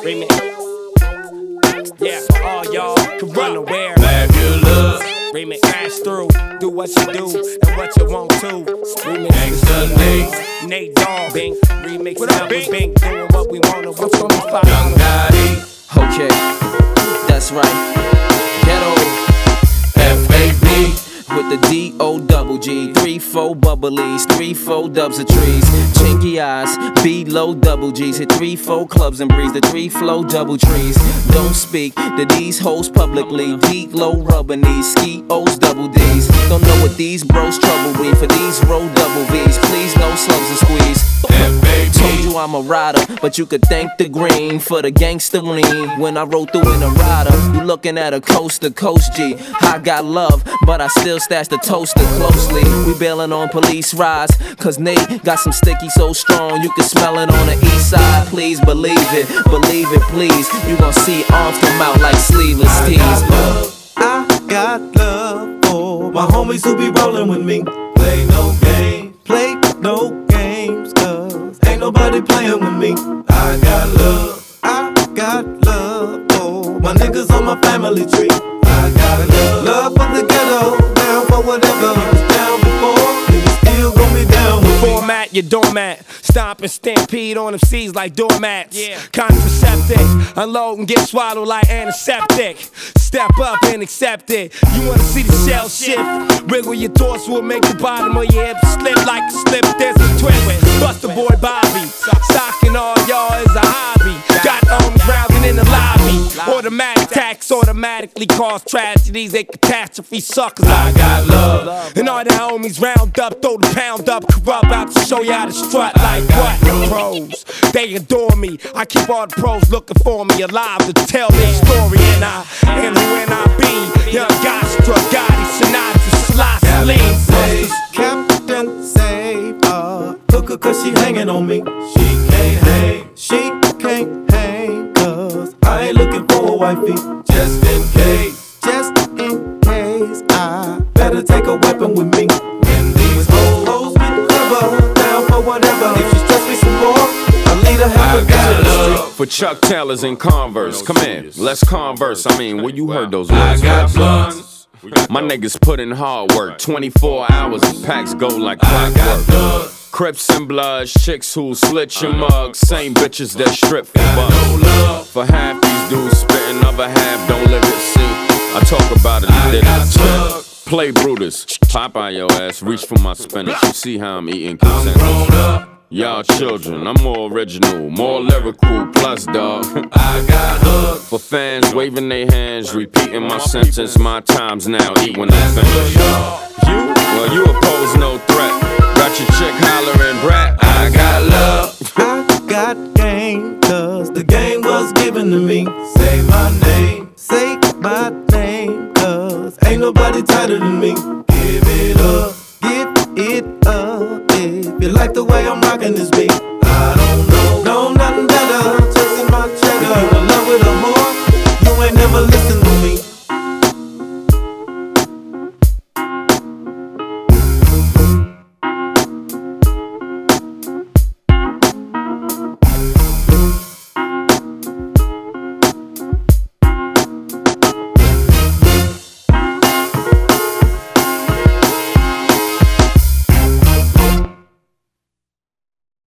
Remix. Yeah, all y'all can run aware. Bad good love. Remix. Crash through, do what you do and what you want to. Remix. Gangsta Nate. Nate Dogg. Bing. Remix. What up, Bing? Doing what we want to. What's on the spot? Young Gotti. Okay, that's right. Ghetto F.A.B. with the D-O-double-G. 3-4 bubblies, 3-4 dubs of trees. Chinky eyes, B-low double G's. Hit 3-4 clubs and breeze. The 3-flow double trees. Don't speak to these hoes publicly. Deep low rubber knees. Ski O's double D's. Don't know what these bros trouble me. For these roll double V's. Please no slums and squeeze. Told you I'm a rider, but you could thank the green for the gangster lean. When I roll through in a rider, you looking at a coast to coast G. I got love, but I still stash the toaster closely. We bailing on police rides, cause Nate got some sticky so strong you can smell it on the east side. Please believe it please. You gon' see arms come out like sleeveless tees. I got love for my homies who be rolling with me. Play no games, cause ain't nobody playing with me. I got love for my niggas on my family tree. I got love for the ghetto, down for whatever. He was down before, he was still gon' be down with me. Format your doormat, stomp and stampede on them C's like doormats. Yeah. Contraceptive, unload and get swallowed like antiseptic. Step up and accept it. You wanna see the shell shift? Wiggle your torso will make the bottom of your hips slip like a slip disc twist. Bust the boy Bobby, socking all y'all is a hobby. Got arms rounding in the lobby. Automatic tax automatically cause tragedies and catastrophe suckers. I got love. And all the homies round up, throw the pound up, corrupt out to show you how to strut like what? Pros, they adore me. I keep all the pros looking for me alive to tell their story. And I am who N.I.B. Young Gostra, Gotti, Sinatra, Sly, Slim. Captain Save Hooker cause she hanging on me. She can't hang cause I ain't looking for a wifey. Just in case I better take a weapon with me. When these hoes get clever, down for whatever. If she stress me some more, I'll lead her half a gun. For Chuck Taylors and Converse, come in, let's converse. I mean, where you heard those words? I got blunts. My niggas put in hard work, 24 hours and packs go like clockwork. Crips and Bloods, chicks who slit your mugs, same bitches that strip for bucks. For half these dudes spitting, other half don't live it. See, I talk about it, and then I check. Play Brutus, pop out your ass, reach for my spinach. You see how I'm eating consent. Y'all children, I'm more original, more lyrical, plus dog. I got hooked. For fans waving their hands, repeating my sentence, my time's now eat when I finish. You? Well, you oppose no threat. Got your chick hollering brat. I got love. I got game, cause the game was given to me. Say my name, cause ain't nobody tighter than me. Give it up, if you like the way I'm rocking this beat.